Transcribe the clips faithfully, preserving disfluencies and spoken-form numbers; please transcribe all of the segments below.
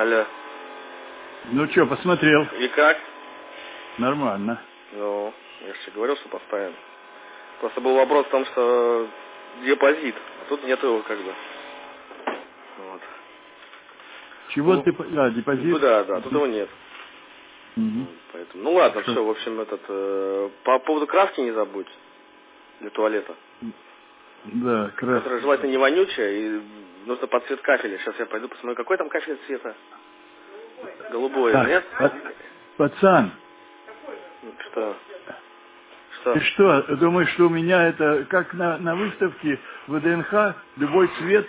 Алло. Ну что, посмотрел? И как? Нормально. Ну, я же говорил, что поставим. Просто был вопрос в том, что депозит, а тут нет его как бы. Вот. Чего ну, ты... А, депозит? Ну, да, да, тут его нет. Угу. Поэтому, ну ладно, Что? все, в общем, этот... Э, по поводу краски не забудь. Для туалета. Да, краска. Которая желательно не вонючая, и нужно под цвет кафеля. Сейчас я пойду посмотрю, какой там кафель цвета. Голубой, Так, нет? пацан. Что? Что? Ты что, думаешь, что у меня это, как на, на выставке в ВДНХ, любой цвет?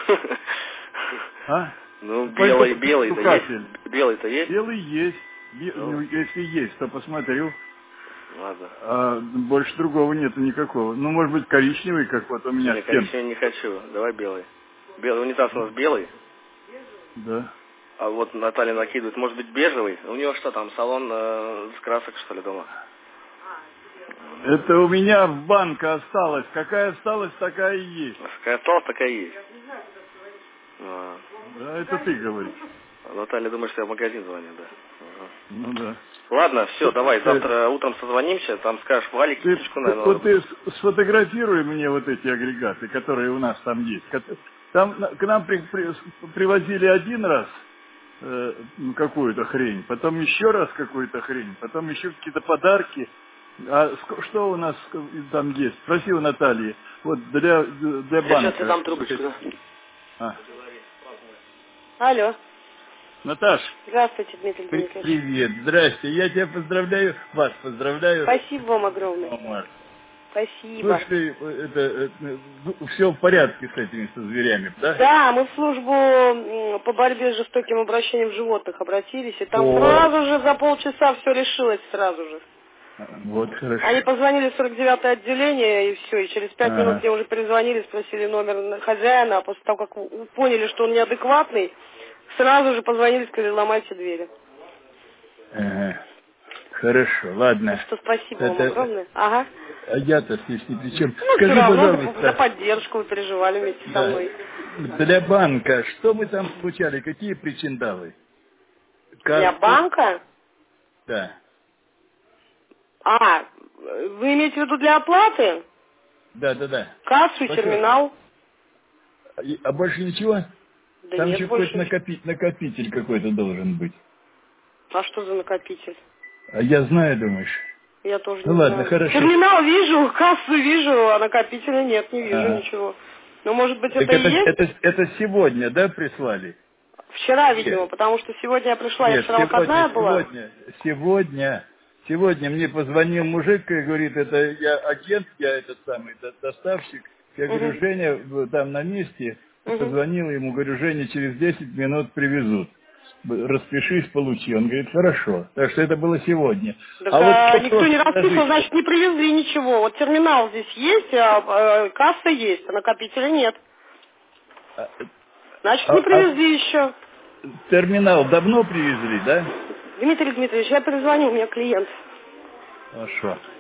А? Ну, белый, белый-то есть. Белый-то есть? Белый есть. Бе... Ну. Ну, если есть, то посмотрю. Ладно. А больше другого нету никакого. Ну, может быть, коричневый, как вот у меня. Не, коричневый не хочу. Давай белый. Белый унитаз у нас белый. Да. А вот Наталья накидывает, может быть, бежевый. У нее что там, салон э, с красок, что ли, дома? Это у меня банка осталась. Какая осталась, такая и есть. Какая осталась, такая и есть. А. Да, это ты говоришь. Наталья думает, что я в магазин звоню, да. Ага. Ну да. Ладно, все, Ты, давай, ты, завтра утром созвонимся, там скажешь, Валик, ты, кисточку, наверное, вот надо. ты сфотографируй мне вот эти агрегаты, которые у нас там есть. Там к нам при, при, привозили один раз э, какую-то хрень, потом еще раз какую-то хрень, потом еще какие-то подарки. А что у нас там есть? Спроси у Натальи. Вот для, для банка. Я сейчас тебе дам трубочку, да? А. Алло. Наташ. Здравствуйте, Дмитрий При, Дмитриевич. привет, здрасте. Я тебя поздравляю, вас поздравляю. Спасибо вам огромное. Марк. Спасибо. Слушай, это, это, все в порядке с этими, со зверями, да? Да, мы в службу по борьбе с жестоким обращением животных обратились, и там О. сразу же за полчаса все решилось сразу же. Вот хорошо. Они позвонили в сорок девятое отделение, и все, и через пять ага. минут мне уже перезвонили, спросили номер хозяина, а после того, как поняли, что он неадекватный, сразу же позвонили, сказали, ломайте двери. Ага. Хорошо, ладно. Так что спасибо это... вам огромное. Ага. А я-то здесь ни при чем. Ну, Скажи, все равно пожалуйста. за поддержку вы переживали вместе да. со мной. Для банка, что мы там получали, какие причиндалы? Для Как... банка? Да. А, вы имеете в виду для оплаты? Да, да, да. Кассу и терминал? А больше ничего? Да Там нет, еще больше... какой-то накопи... накопитель какой-то должен быть. А что за накопитель? А я знаю, думаешь? Я тоже ну не ладно, знаю. хорошо. Терминал вижу, кассу вижу, а накопителя нет, не вижу ага. ничего. Ну, может быть, так это, это и есть? Это, это сегодня, да, прислали? Вчера, видимо, Нет. потому что сегодня я пришла, Нет, я вчера сегодня, выходная была. Сегодня, сегодня, сегодня мне позвонил мужик и говорит, это я агент, я этот самый доставщик. Я Угу. говорю, Женя там на месте. Угу. Позвонил ему, говорю, Женя через десять минут привезут. Распишись, получи. Он говорит, хорошо. Так что это было сегодня. Так, а а, вот никто не расписывал, значит, не привезли ничего. Вот терминал здесь есть, а, а касса есть, а накопителя нет. Значит, не привезли а, еще. Терминал давно привезли, да? Дмитрий Дмитриевич, я перезвоню, у меня клиент. Хорошо.